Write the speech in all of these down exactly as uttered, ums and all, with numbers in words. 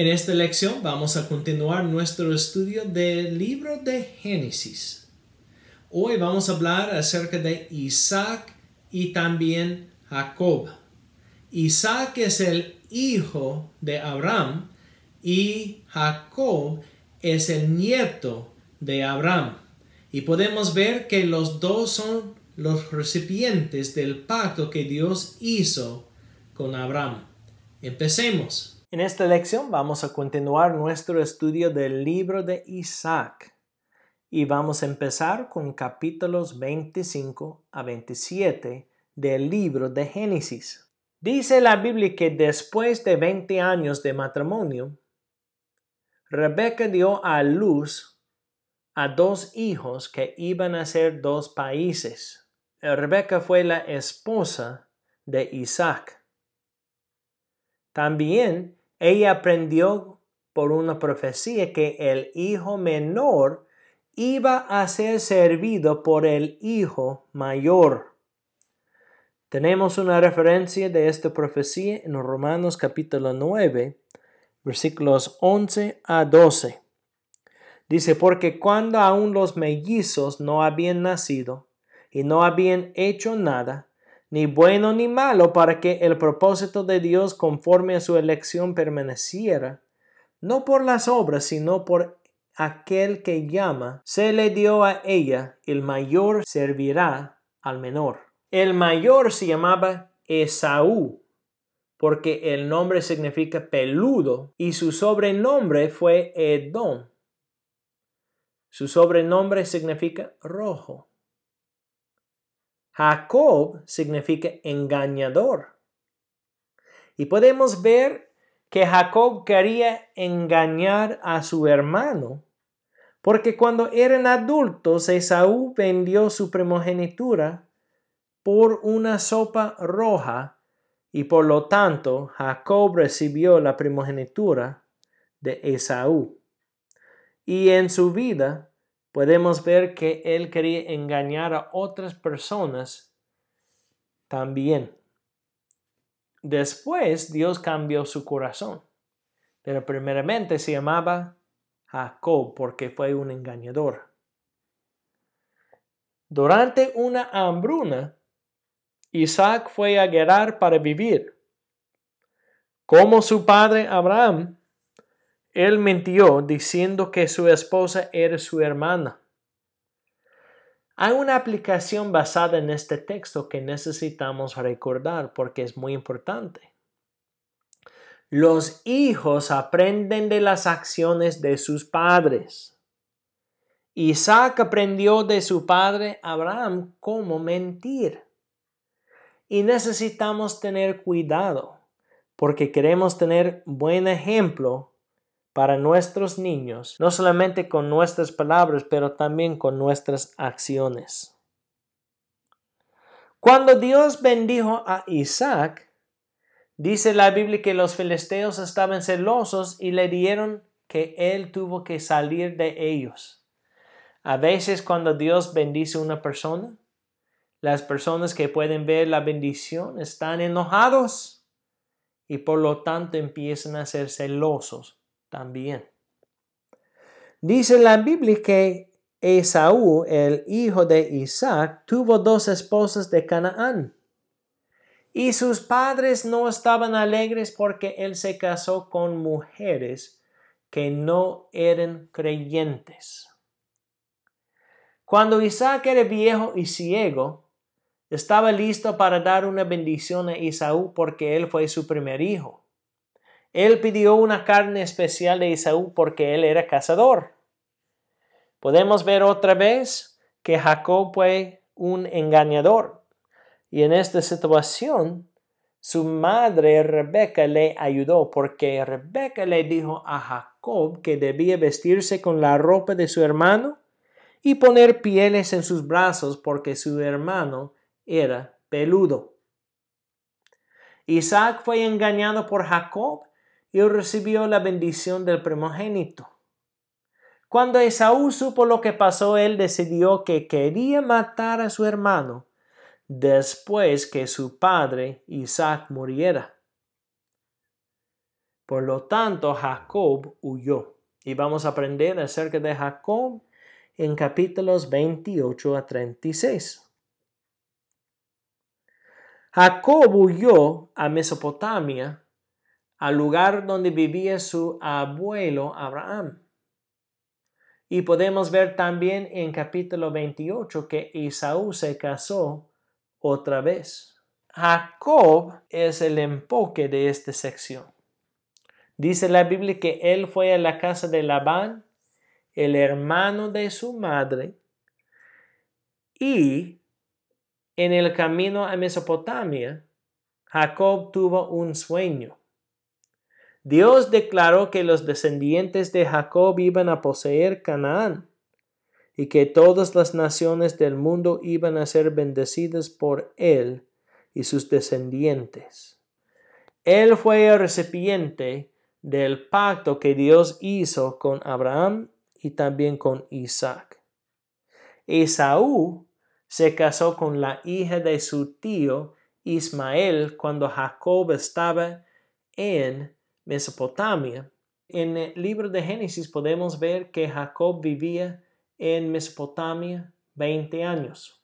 En esta lección vamos a continuar nuestro estudio del libro de Génesis. Hoy vamos a hablar acerca de Isaac y también Jacob. Isaac es el hijo de Abraham y Jacob es el nieto de Abraham. Y podemos ver que los dos son los recipientes del pacto que Dios hizo con Abraham. Empecemos. En esta lección vamos a continuar nuestro estudio del libro de Isaac y vamos a empezar con capítulos veinticinco a veintisiete del libro de Génesis. Dice la Biblia que después de veinte años de matrimonio, Rebeca dio a luz a dos hijos que iban a ser dos países. Rebeca fue la esposa de Isaac. También ella aprendió por una profecía que el hijo menor iba a ser servido por el hijo mayor. Tenemos una referencia de esta profecía en Romanos capítulo nueve, versículos once a doce. Dice, porque cuando aún los mellizos no habían nacido y no habían hecho nada, ni bueno ni malo, para que el propósito de Dios conforme a su elección permaneciera, no por las obras, sino por aquel que llama, se le dio a ella, el mayor servirá al menor. El mayor se llamaba Esaú, porque el nombre significa peludo, y su sobrenombre fue Edom. Su sobrenombre significa rojo. Jacob significa engañador. Y podemos ver que Jacob quería engañar a su hermano, porque cuando eran adultos, Esaú vendió su primogenitura por una sopa roja, y por lo tanto Jacob recibió la primogenitura de Esaú. Y en su vida podemos ver que él quería engañar a otras personas también. Después Dios cambió su corazón, pero primeramente se llamaba Jacob porque fue un engañador. Durante una hambruna, Isaac fue a guerrar para vivir. Como su padre Abraham, él mintió diciendo que su esposa era su hermana. Hay una aplicación basada en este texto que necesitamos recordar porque es muy importante. Los hijos aprenden de las acciones de sus padres. Isaac aprendió de su padre Abraham cómo mentir. Y necesitamos tener cuidado porque queremos tener buen ejemplo para nuestros niños, no solamente con nuestras palabras, pero también con nuestras acciones. Cuando Dios bendijo a Isaac, dice la Biblia que los filisteos estaban celosos y le dieron que él tuvo que salir de ellos. A veces cuando Dios bendice a una persona, las personas que pueden ver la bendición están enojados y por lo tanto empiezan a ser celosos también. Dice la Biblia que Esaú, el hijo de Isaac, tuvo dos esposas de Canaán. Y sus padres no estaban alegres porque él se casó con mujeres que no eran creyentes. Cuando Isaac era viejo y ciego, estaba listo para dar una bendición a Esaú porque él fue su primer hijo. Él pidió una carne especial de Esaú porque él era cazador. Podemos ver otra vez que Jacob fue un engañador. Y en esta situación, su madre Rebeca le ayudó porque Rebeca le dijo a Jacob que debía vestirse con la ropa de su hermano y poner pieles en sus brazos porque su hermano era peludo. Isaac fue engañado por Jacob y recibió la bendición del primogénito. Cuando Esaú supo lo que pasó, él decidió que quería matar a su hermano después que su padre Isaac muriera. Por lo tanto, Jacob huyó. Y vamos a aprender acerca de Jacob en capítulos veintiocho a treinta y seis. Jacob huyó a Mesopotamia, al lugar donde vivía su abuelo Abraham. Y podemos ver también en capítulo veintiocho que Esaú se casó otra vez. Jacob es el enfoque de esta sección. Dice la Biblia que él fue a la casa de Labán, el hermano de su madre, y en el camino a Mesopotamia, Jacob tuvo un sueño. Dios declaró que los descendientes de Jacob iban a poseer Canaán y que todas las naciones del mundo iban a ser bendecidas por él y sus descendientes. Él fue el recipiente del pacto que Dios hizo con Abraham y también con Isaac. Esaú se casó con la hija de su tío Ismael cuando Jacob estaba en Mesopotamia. En el libro de Génesis podemos ver que Jacob vivía en Mesopotamia veinte años.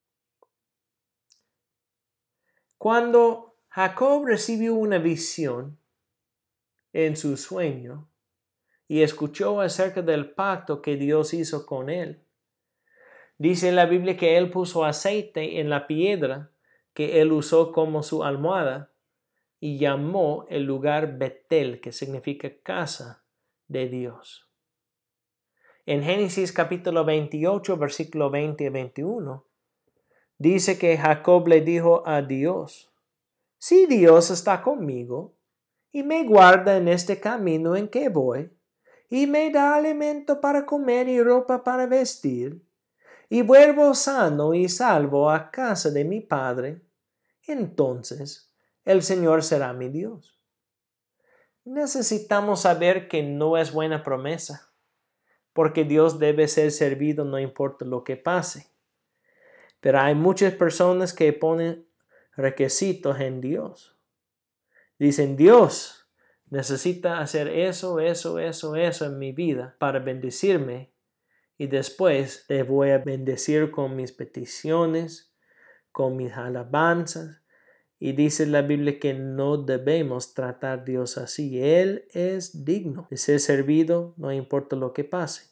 Cuando Jacob recibió una visión en su sueño y escuchó acerca del pacto que Dios hizo con él, dice la Biblia que él puso aceite en la piedra que él usó como su almohada y llamó el lugar Betel, que significa casa de Dios. En Génesis capítulo veintiocho, versículo veinte y veintiuno, dice que Jacob le dijo a Dios: si Dios está conmigo y me guarda en este camino en que voy, y me da alimento para comer y ropa para vestir, y vuelvo sano y salvo a casa de mi padre, entonces el Señor será mi Dios. Necesitamos saber que no es buena promesa, porque Dios debe ser servido no importa lo que pase. Pero hay muchas personas que ponen requisitos en Dios. Dicen: Dios necesita hacer eso, eso, eso, eso en mi vida para bendecirme, y después te voy a bendecir con mis peticiones, con mis alabanzas. Y dice la Biblia que no debemos tratar a Dios así. Él es digno de ser servido, no importa lo que pase.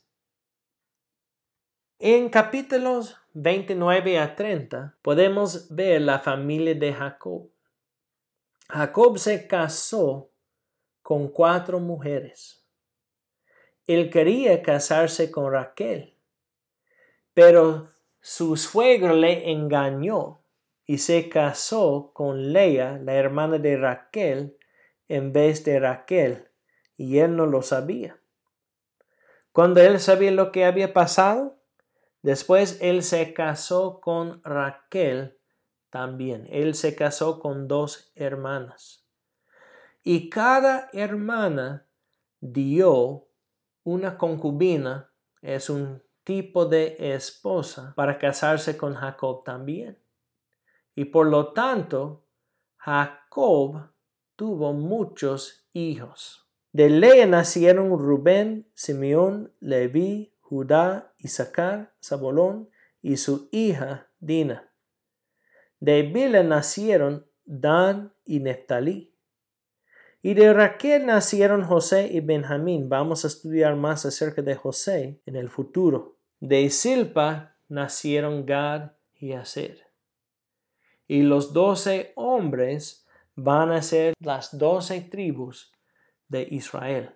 En capítulos veintinueve a treinta podemos ver la familia de Jacob. Jacob se casó con cuatro mujeres. Él quería casarse con Raquel, pero su suegro le engañó y se casó con Lea, la hermana de Raquel, en vez de Raquel, y él no lo sabía. Cuando él sabía lo que había pasado, después él se casó con Raquel también. Él se casó con dos hermanas. Y cada hermana dio una concubina, es un tipo de esposa, para casarse con Jacob también. Y por lo tanto, Jacob tuvo muchos hijos. De Lea nacieron Rubén, Simeón, Leví, Judá, Isaacar, Zabulón y su hija Dina. De Bilha nacieron Dan y Neftalí. Y de Raquel nacieron José y Benjamín. Vamos a estudiar más acerca de José en el futuro. De Silpa nacieron Gad y Aser. Y los doce hombres van a ser las doce tribus de Israel.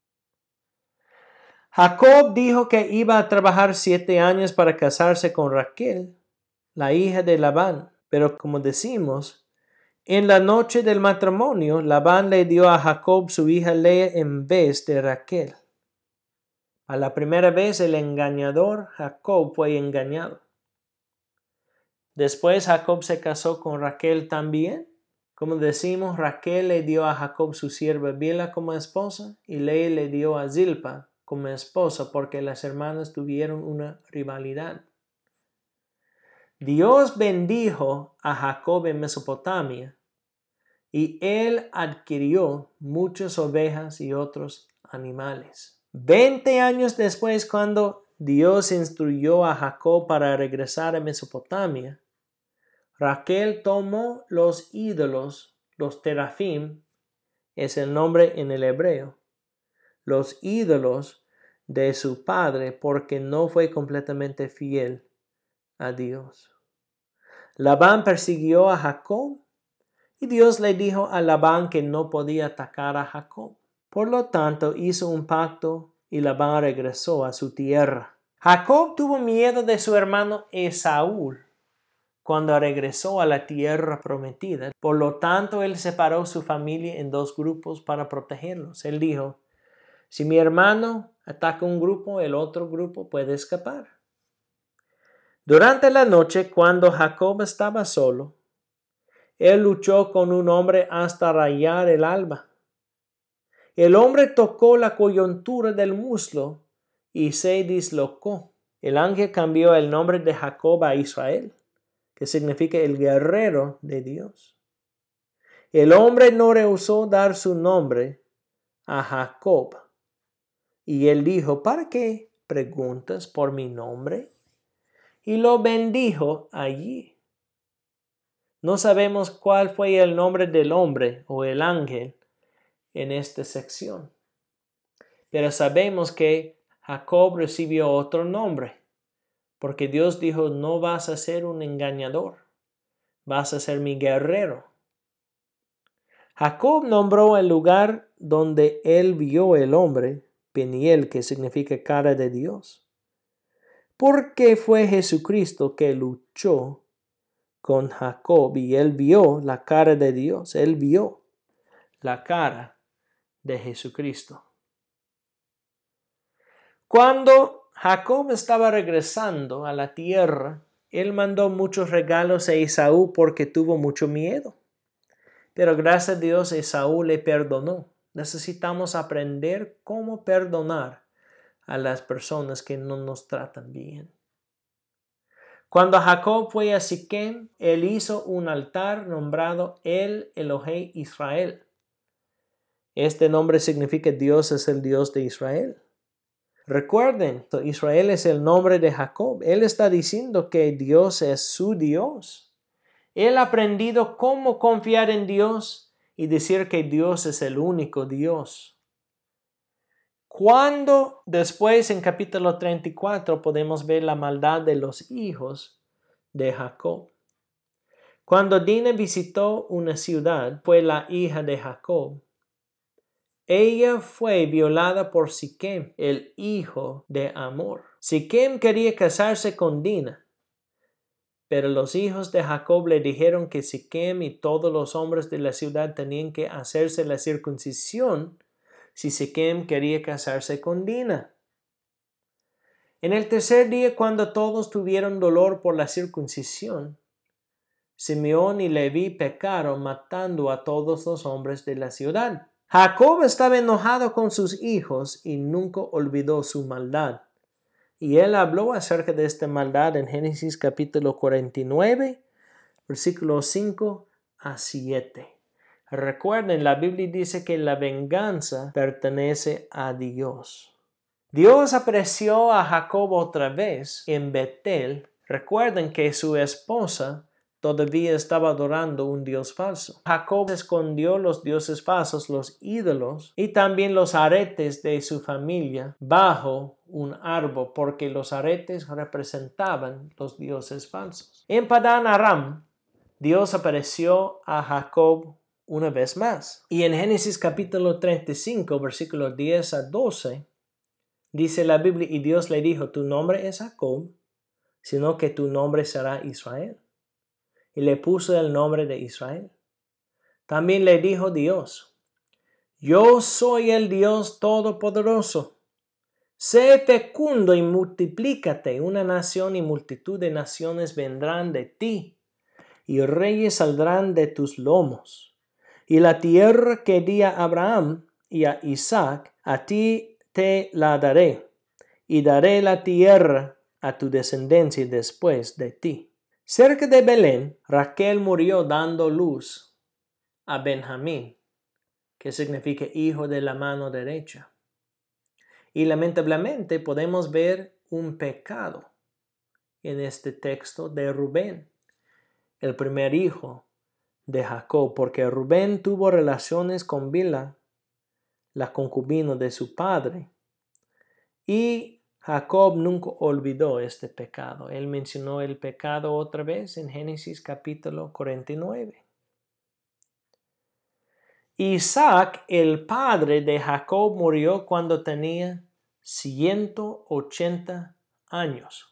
Jacob dijo que iba a trabajar siete años para casarse con Raquel, la hija de Labán. Pero como decimos, en la noche del matrimonio, Labán le dio a Jacob su hija Lea en vez de Raquel. A la primera vez el engañador Jacob fue engañado. Después Jacob se casó con Raquel también. Como decimos, Raquel le dio a Jacob su sierva Bilha como esposa y Lea le dio a Zilpa como esposa porque las hermanas tuvieron una rivalidad. Dios bendijo a Jacob en Mesopotamia y él adquirió muchas ovejas y otros animales. Veinte años después, cuando Dios instruyó a Jacob para regresar a Mesopotamia, Raquel tomó los ídolos, los terafim, es el nombre en el hebreo, los ídolos de su padre, porque no fue completamente fiel a Dios. Labán persiguió a Jacob y Dios le dijo a Labán que no podía atacar a Jacob. Por lo tanto, hizo un pacto y Labán regresó a su tierra. Jacob tuvo miedo de su hermano Esaú cuando regresó a la tierra prometida. Por lo tanto, él separó su familia en dos grupos para protegerlos. Él dijo, si mi hermano ataca un grupo, el otro grupo puede escapar. Durante la noche, cuando Jacob estaba solo, él luchó con un hombre hasta rayar el alba. El hombre tocó la coyuntura del muslo y se dislocó. El ángel cambió el nombre de Jacob a Israel, que significa el guerrero de Dios. El hombre no rehusó dar su nombre a Jacob. Y él dijo, ¿para qué preguntas por mi nombre? Y lo bendijo allí. No sabemos cuál fue el nombre del hombre o el ángel en esta sección, pero sabemos que Jacob recibió otro nombre, porque Dios dijo, no vas a ser un engañador, vas a ser mi guerrero. Jacob nombró el lugar donde él vio el hombre, Peniel, que significa cara de Dios, porque fue Jesucristo que luchó con Jacob y él vio la cara de Dios, él vio la cara de Jesucristo. Cuando Jacob estaba regresando a la tierra, él mandó muchos regalos a Esaú porque tuvo mucho miedo. Pero gracias a Dios Esaú le perdonó. Necesitamos aprender cómo perdonar a las personas que no nos tratan bien. Cuando Jacob fue a Siquem, él hizo un altar nombrado El Elohei Israel. Este nombre significa Dios es el Dios de Israel. Recuerden, Israel es el nombre de Jacob. Él está diciendo que Dios es su Dios. Él ha aprendido cómo confiar en Dios y decir que Dios es el único Dios. Cuando después en capítulo treinta y cuatro podemos ver la maldad de los hijos de Jacob. Cuando Dina visitó una ciudad, fue la hija de Jacob. Ella fue violada por Siquem, el hijo de Hamor. Siquem quería casarse con Dina, pero los hijos de Jacob le dijeron que Siquem y todos los hombres de la ciudad tenían que hacerse la circuncisión si Siquem quería casarse con Dina. En el tercer día, cuando todos tuvieron dolor por la circuncisión, Simeón y Leví pecaron matando a todos los hombres de la ciudad. Jacob estaba enojado con sus hijos y nunca olvidó su maldad. Y él habló acerca de esta maldad en Génesis capítulo cuarenta y nueve, versículos cinco a siete. Recuerden, la Biblia dice que la venganza pertenece a Dios. Dios apareció a Jacob otra vez en Betel. Recuerden que su esposa todavía estaba adorando un dios falso. Jacob escondió los dioses falsos, los ídolos, y también los aretes de su familia bajo un árbol, porque los aretes representaban los dioses falsos. En Padán Aram, Dios apareció a Jacob una vez más. Y en Génesis capítulo treinta y cinco, versículos diez a doce, dice la Biblia, y Dios le dijo, tu nombre es Jacob, sino que tu nombre será Israel. Y le puso el nombre de Israel. También le dijo Dios, yo soy el Dios Todopoderoso. Sé fecundo y multiplícate. Una nación y multitud de naciones vendrán de ti, y reyes saldrán de tus lomos. Y la tierra que di a Abraham y a Isaac, a ti te la daré, y daré la tierra a tu descendencia después de ti. Cerca de Belén, Raquel murió dando luz a Benjamín, que significa hijo de la mano derecha. Y lamentablemente podemos ver un pecado en este texto de Rubén, el primer hijo de Jacob, porque Rubén tuvo relaciones con Bilha, la concubina de su padre, y Jacob nunca olvidó este pecado. Él mencionó el pecado otra vez en Génesis capítulo cuarenta y nueve. Isaac, el padre de Jacob, murió cuando tenía ciento ochenta años.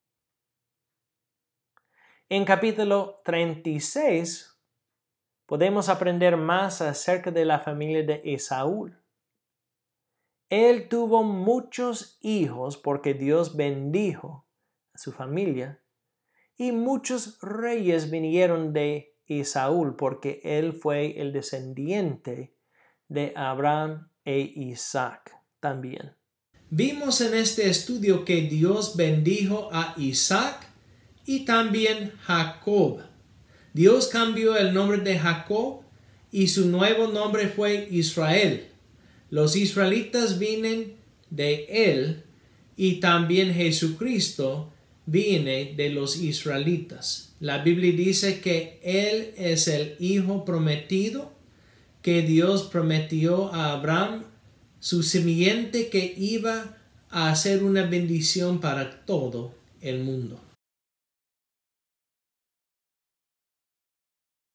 En capítulo treinta y seis podemos aprender más acerca de la familia de Esaú. Él tuvo muchos hijos porque Dios bendijo a su familia, y muchos reyes vinieron de Esaú porque él fue el descendiente de Abraham e Isaac también. Vimos en este estudio que Dios bendijo a Isaac y también Jacob. Dios cambió el nombre de Jacob y su nuevo nombre fue Israel. Los israelitas vienen de él y también Jesucristo viene de los israelitas. La Biblia dice que él es el hijo prometido que Dios prometió a Abraham, su simiente que iba a ser una bendición para todo el mundo.